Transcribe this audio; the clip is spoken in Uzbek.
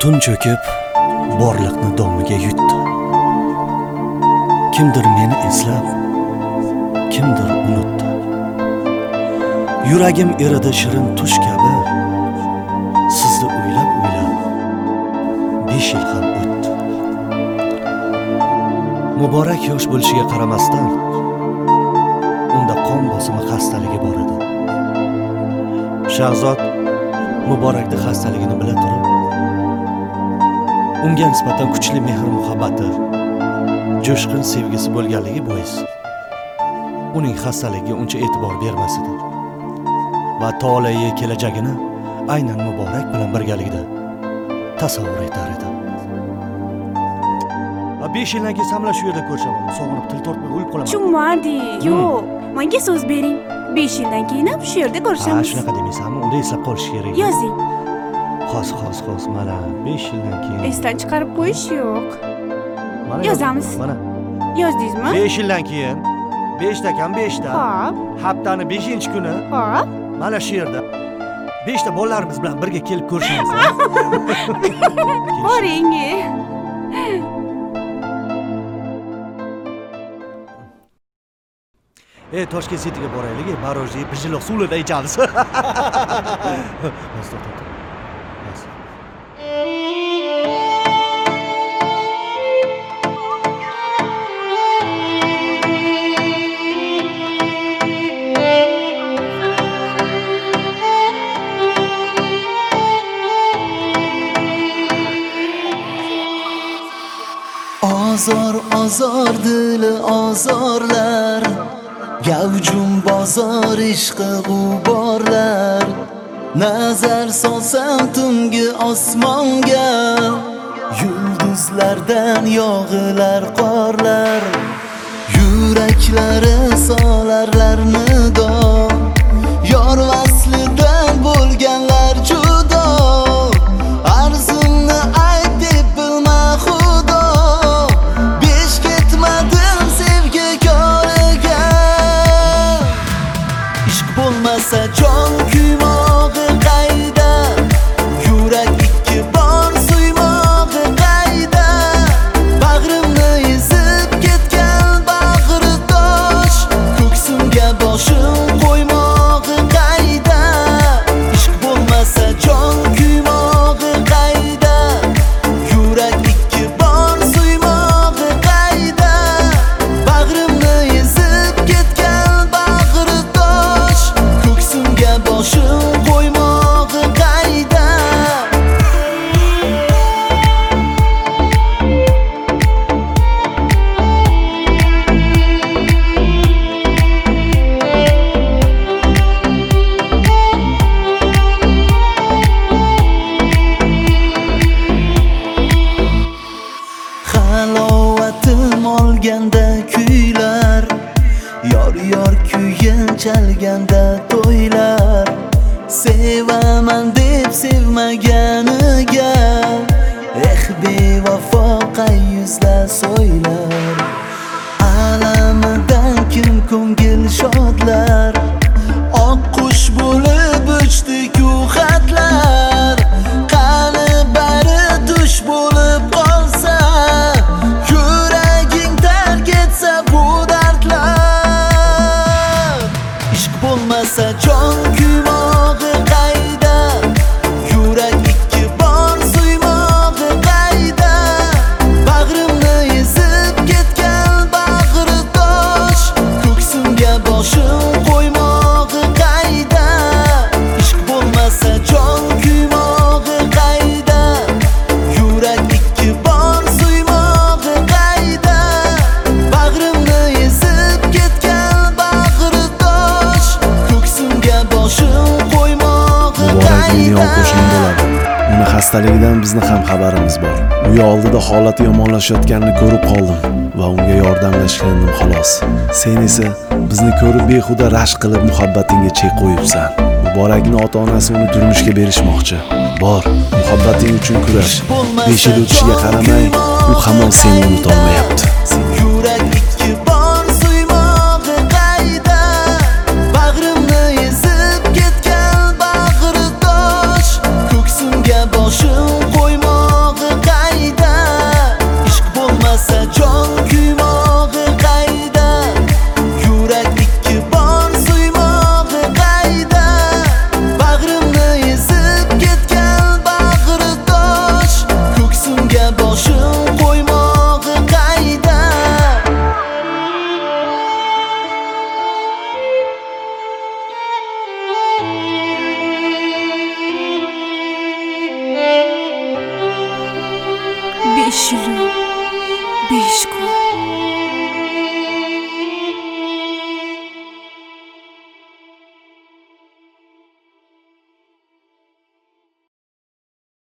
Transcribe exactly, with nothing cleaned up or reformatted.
Tun cho'kib borliqni domiga yutdi. Kimdir meni eslab, kimdir unutdi. Yuragim eridi shirin tush kabi, sizni o'ylab o'ylab besh yil ham o'tdi. Muborak yosh bo'lishiga qaramasdan, unda qon bosimi xastaligi bor edi. Shahzod Muborakning xastaligini bila turib, unga nisbatan kuchli mehr muhabbati, jo'shqin sevgisi bo'lganligi bois uning xastaligiga uncha e'tibor bermas edi va toleye kelajagini aynan Muborak bilan birgalikda tasavvur etar edi. Va besh yildan keyin samla shu yerda ko'rishaman, sog'inib til tortmay o'lib qolaman. Tushunmadi. Yo'q, menga so'z bering. besh yildan keyin ham shu yerda ko'rishamiz. Ha, shunaqa demaysanmi? Unda eslab qolish kerak. Yozing. Xos, xos, xos, mana besh yildan keyin. Esdan chiqarib qo'yish yo'q. Mana Yozamiz. Mana. Yozdingizmi? besh yildan keyin besh ta kam besh ta. Xo'p. Haftaning beshinchi kuni Xo'p. mana shu yerda besh ta bolalarimiz bilan birga kelib ko'rishamiz. Boring. Ey, Toshkent Cityga boraylik, marojniy pijiloq suvida ichamiz. Azor azor dili azorlar, gavjum bozor ishqi g'uborlar. Nazar solsam tungi osmonga, yulduzlardan yog'ilar qorlar. Yuraklari solarlarni do, yor vaslidan bo'lganlar judo. Arzimni ayt deb bilma xudo, besh ketmadim sevgi ko'riga. Ishq bo'lmasa jon kuymog'i qayda, yurak ikki bor suymog'i qayda. Bag'rimni ezib ketgan bag'ridosh, ko'ksimga boshim qo'ymog'i qayda. Ishq bo'lmasa jon kuymog'i qayda, yurak ikki bor suymog'i qayda. Bag'rimni ezib ketgan bag'ridosh, ko'ksimga boshim qo'ymog'i qayda. Halovatim olganda kuylar, yor yor kuyin chalganda to'ylar. Sevaman deb sevmaganiga, eh bevafo qay yuzlar so'ylar. Alamidan kim ko'ngil shodlar, oq qush bo'lib uchdi-ku xatlar. Qani bari dush bo'lib qolsa, yuraging tark etsa bu dardlar. Ishq bo'lmasa jon kuymog'i qayda, yurak ikki bor suymog'i qayda. Bag'rimni ezib ketgan bag'ridosh, ko'ksimga boshim qo'ymog'i qayda. Ishq bo'lmasa jon kuymog'i qayda, yurak ikki bor suymog'i qayda. Bag'rimni ezib ketgan bag'ridosh, ko'ksimga boshim qo'ymog'i Muborak mening qayda. qo'shnim bo'ladi. Uni xastaligidan bizni ham xabarimiz bor. Uy oldida holati yomonlashayotganini ko'rib qoldim va unga yordamlashga indim xolos. Sen esa bizni ko'rib behuda rashk qilib muhabbatingga chek qo'yibsan. Muborakning ota-onasi uni turmushga berishmoqchi. Bor, muhabbating uchun kurash. besh yil o'tishiga qaramay, u hamon seni unuta olmayapti. Yurak ikki bor suymog'i qayda, bag'rimni ezib ketgan bag'ridosh, ko'ksimga boshim qo'ymoq besh kun